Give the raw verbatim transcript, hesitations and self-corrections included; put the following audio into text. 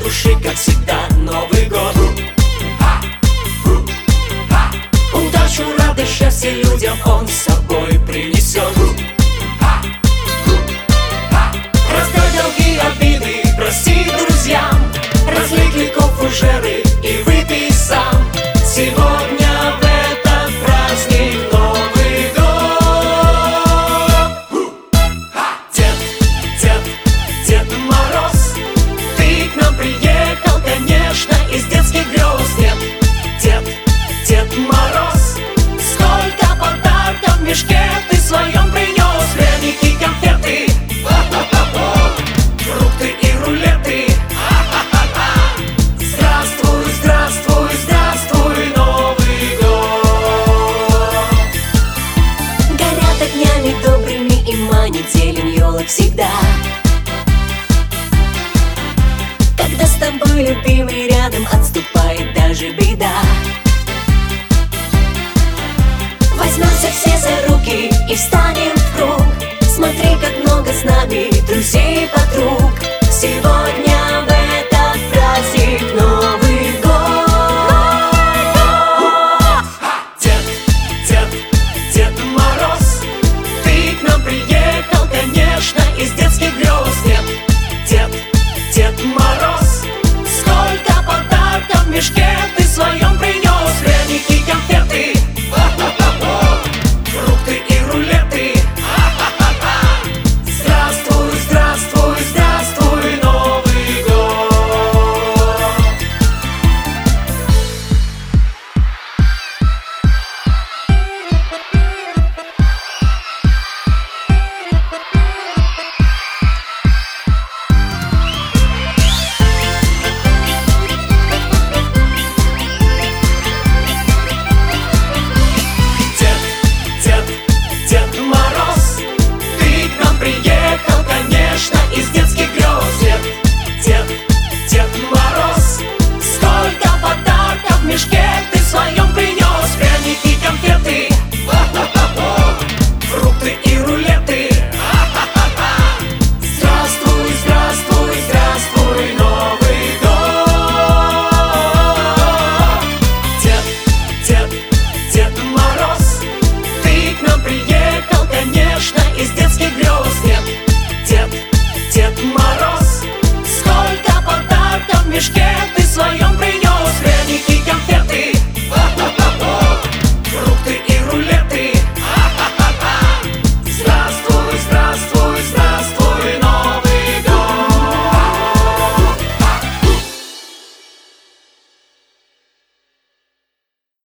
души, как всегда, Новый год. Удачу, радость, счастье людям он с собой принесет. Раздай долги, обиды, прости друзьям, разлей клейков, фужеры и выпей сам. Сегодня в этот праздник Новый год. Дед, Дед, Дед Мороз, ты к нам приехал, конечно, из детских грез. Дед, Дед, Дед Мороз, сколько подарков в мешке ты своем принес. Пряники, конфеты, фрукты и рулеты. Здравствуй, здравствуй, здравствуй, Новый год. Горят огнями добрыми и манит зелень елок всегда. Когда с тобой, любимый, рядом, отступает даже беда. Возьмемся все за руки и встанем